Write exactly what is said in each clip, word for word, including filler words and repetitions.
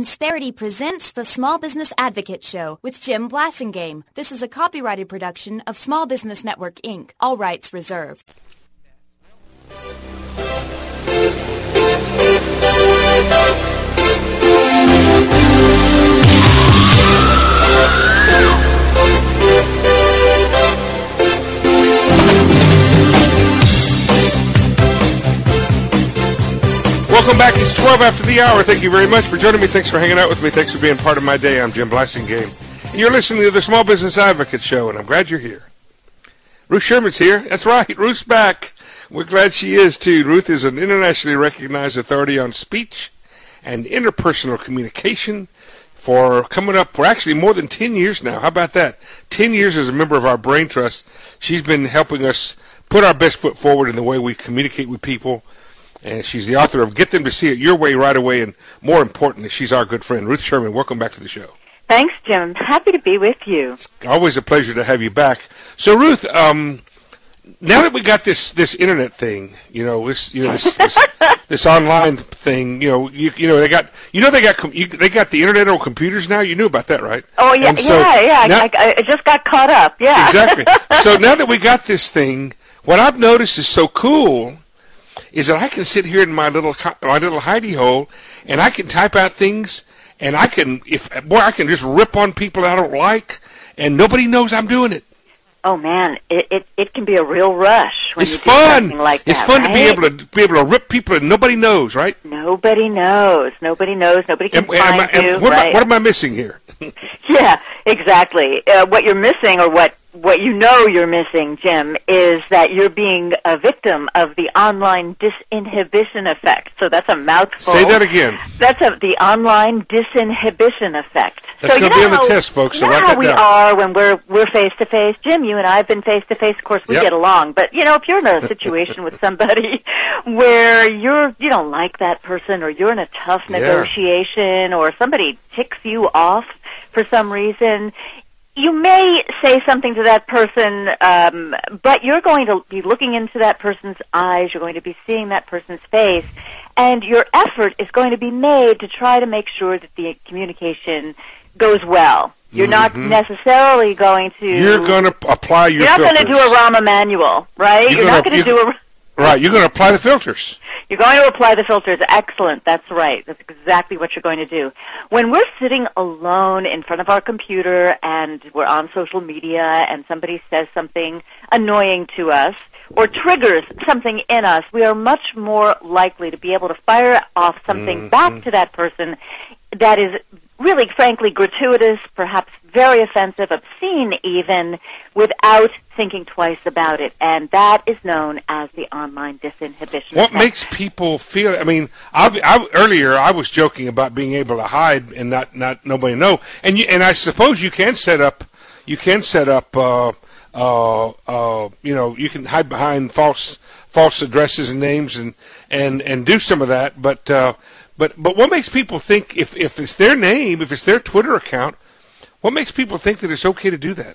Insperity presents the Small Business Advocate Show with Jim Blasingame. This is a copyrighted production of Small Business Network, Incorporated. All rights reserved. Welcome back. It's twelve after the hour. Thank you very much for joining me. Thanks for hanging out with me. Thanks for being part of my day. I'm Jim Blasingame. And you're listening to the Small Business Advocate Show, and I'm glad you're here. Ruth Sherman's here. That's right. Ruth's back. We're glad she is, too. Ruth is an internationally recognized authority on speech and interpersonal communication for coming up for actually more than ten years now. How about that? ten years as a member of our Brain Trust. She's been helping us put our best foot forward in the way we communicate with people. And she's the author of Get Them to See It Your Way Right Away, and more importantly, she's our good friend. Ruth Sherman, welcome back to the show. Thanks, Jim. Happy to be with you. It's always a pleasure to have you back. So, Ruth, um, now that we got this this internet thing, you know, this you know this this, this online thing, you know, you, you know they got you know they got you, they got the internet on computers now. You knew about that, right? Oh yeah, so yeah, yeah. Now, I, I just got caught up. Yeah, exactly. So now that we got this thing, what I've noticed is so cool is that I can sit here in my little my little hidey hole, and I can type out things, and I can if boy I can just rip on people I don't like, and nobody knows I'm doing it. Oh man, it it, it can be a real rush when it's you do fun. something like that. It's fun right? to be able to be able to rip people, and nobody knows, right? Nobody knows. Nobody knows. Nobody can and, find and, and you. What, right? am I, what am I missing here? Yeah, exactly. Uh, what you're missing, or what. What you know you're missing, Jim, is that you're being a victim of the online disinhibition effect. So that's a mouthful. Say that again. That's a, the online disinhibition effect. That's so going to be on the test, folks. So you know write how that we down. are when we're we're face to face. Jim, you and I have been face to face. Of course, we yep. get along. But you know, if you're in a situation with somebody where you're you don't like that person, or you're in a tough yeah. negotiation, or somebody ticks you off for some reason, you may say something to that person, um, but you're going to be looking into that person's eyes, you're going to be seeing that person's face, and your effort is going to be made to try to make sure that the communication goes well. You're mm-hmm. not necessarily going to... You're going to apply your You're not filters. going to do a Rahm Emanuel, right? You're, you're gonna, not going to do a... Right, you're going to apply the filters. You're going to apply the filters. Excellent. That's right. That's exactly what you're going to do. When we're sitting alone in front of our computer and we're on social media and somebody says something annoying to us or triggers something in us, we are much more likely to be able to fire off something mm-hmm. back to that person that is really, frankly, gratuitous, perhaps very offensive, obscene even, without thinking twice about it. And that is known as the online disinhibition What effect. makes people feel, I mean, I, I, earlier I was joking about being able to hide and not, not nobody know. And you, and I suppose you can set up, you can set up, uh, uh, uh, you know, you can hide behind false, false addresses and names and, and, and do some of that. But, uh, but, but what makes people think if, if it's their name, if it's their Twitter account, what makes people think that it's okay to do that?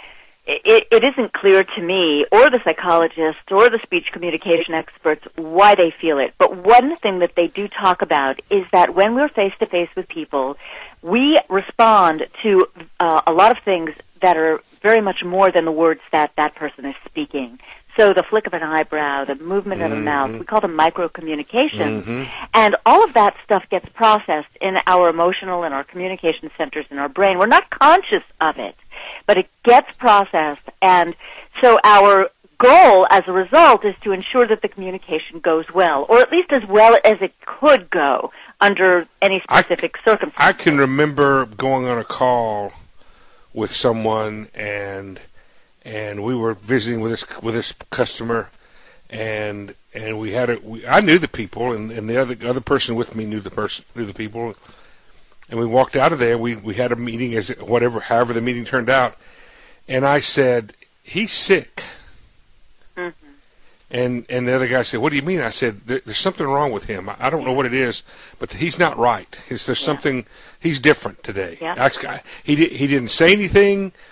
It, it isn't clear to me, or the psychologists, or the speech communication experts, why they feel it. But one thing that they do talk about is that when we're face-to-face with people, we respond to uh, a lot of things that are very much more than the words that that person is speaking. So the flick of an eyebrow, the movement mm-hmm. of a mouth, we call them micro-communications. Mm-hmm. And all of that stuff gets processed in our emotional and our communication centers in our brain. We're not conscious of it, but it gets processed. And so our goal as a result is to ensure that the communication goes well, or at least as well as it could go under any specific I, circumstances. I can remember going on a call with someone and... And we were visiting with this with this customer, and and we had a we, I knew the people, and, and the other other person with me knew the person knew the people, and we walked out of there. We we had a meeting as whatever however the meeting turned out, and I said he's sick, mm-hmm. and and the other guy said, what do you mean? I said there, there's something wrong with him. I, I don't know what it is, but he's not right. He's, there's yeah. something he's different today. Yeah. I, he he didn't say anything.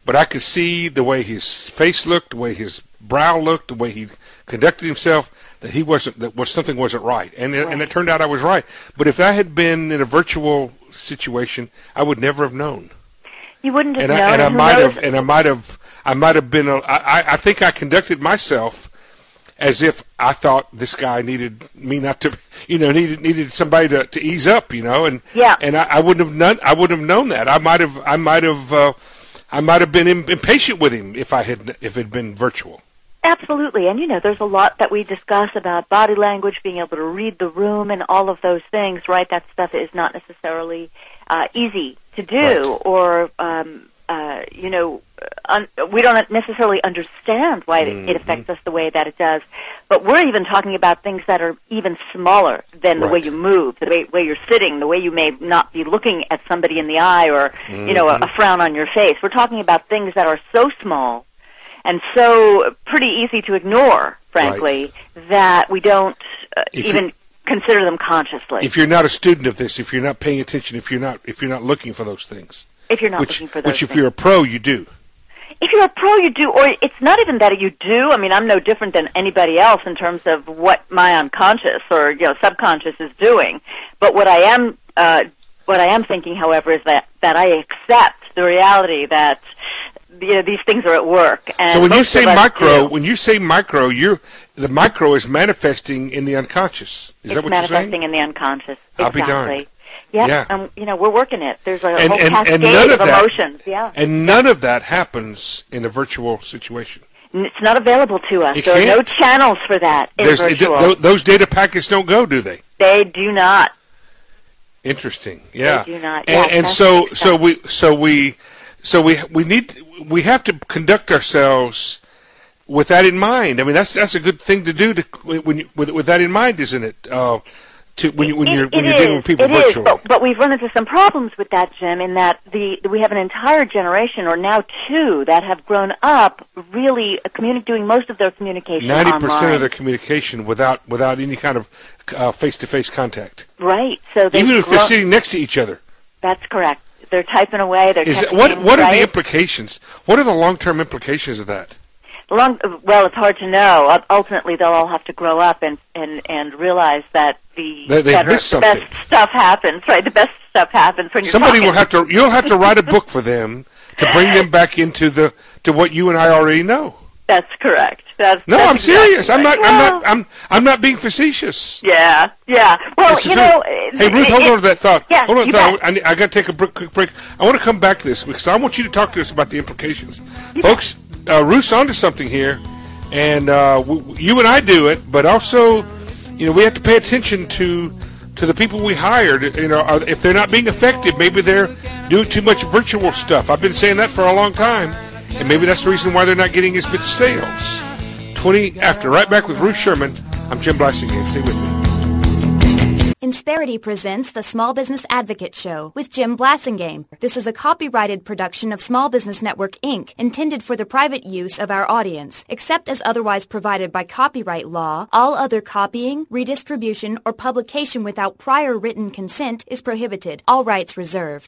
but I could see the way his face looked, the way his brow looked, the way he conducted himself, that he wasn't, that was something wasn't right. And it, right. and it turned out I was right. But if I had been in a virtual situation, I would never have known. You wouldn't have and known. I, and I who might knows? have, and I might have, I might have been. A, I, I think I conducted myself as if I thought this guy needed me not to, you know, needed needed somebody to, to ease up, you know, and yeah. and I, I wouldn't have known. I wouldn't have known that. I might have. I might have. Uh, I might have been impatient with him if I had if it had been virtual. Absolutely, and you know, there's a lot that we discuss about body language, being able to read the room, and all of those things. Right, that stuff is not necessarily uh, easy to do, right. or um, uh, you know, un- we don't necessarily understand why mm-hmm. it affects us the way that it does. But we're even talking about things that are even smaller than the right. way you move, the way, way you're sitting, the way you may not be looking at somebody in the eye, or mm-hmm. you know, a, a frown on your face. We're talking about things that are so small and so pretty easy to ignore, frankly, right. that we don't uh, even consider them consciously. If you're not a student of this, if you're not paying attention, if you're not if you're not looking for those things, if you're not which, looking for those which if things. you're a pro, you do. If you're a pro, you do, or it's not even that you do. I mean, I'm no different than anybody else in terms of what my unconscious or you know subconscious is doing. But what I am, uh, what I am thinking, however, is that that I accept the reality that you know these things are at work. And so when you most say of us micro, do. when you say micro, you're the micro is manifesting in the unconscious. Is it's that what you're saying? manifesting in the unconscious. I'll exactly. be darned. Yep. Yeah. Um, you know, we're working it. There's a And- whole and- cascade and none of of that- emotions. Yeah. And none of that happens in a virtual situation. It's not available to us. It There are no can't. channels for that in There's, virtual. th- those data packets don't go, do they? They do not. Interesting. Yeah. They do not. And, Yeah, and so, fascinating so stuff. we, so we, so we, we need, we have to conduct ourselves with that in mind. I mean, that's that's a good thing to do to when you, with with that in mind, isn't it? Uh, to when you when It- you're when it you're is, dealing with people it is, virtually. but, but we've run into some problems with that, Jim, in that the we have an entire generation, or now two, that have grown up really communi- doing most of their communication Ninety online. percent of their communication without without any kind of uh, face-to-face contact. Right. So they've Even if they're grown- sitting next to each other. That's correct. They're typing away. They're Is texting, what what are the right? implications? What are the long-term implications of that? Long, well, it's hard to know. U- Ultimately, they'll all have to grow up and and, and realize that the They- they've better, missed the something. best stuff happens. Right, the best stuff happens when you're Somebody talking. will have to. You'll have to write a book for them to bring them back into the to what you and I already know. That's correct. That's, No, that's I'm exactly serious. I'm not. right. I'm Well, not. I'm. I'm not being facetious. Yeah, yeah. Well, This is you true. know. Hey, Ruth, hold on to that thought. Yeah, hold on to you that. bet. I, need- I got to take a break, quick break. I want to come back to this because I want you to talk to us about the implications, You folks. Uh, Ruth's onto something here, and uh, w- you and I do it, but also, you know, we have to pay attention to to the people we hired. You know, are, if they're not being effective, maybe they're doing too much virtual stuff. I've been saying that for a long time, and maybe that's the reason why they're not getting as much sales. twenty after, right back with Ruth Sherman. I'm Jim Blasingame. Stay with me. Insperity presents the Small Business Advocate Show with Jim Blasingame. This is a copyrighted production of Small Business Network, Incorporated, intended for the private use of our audience. Except as otherwise provided by copyright law, all other copying, redistribution, or publication without prior written consent is prohibited. All rights reserved.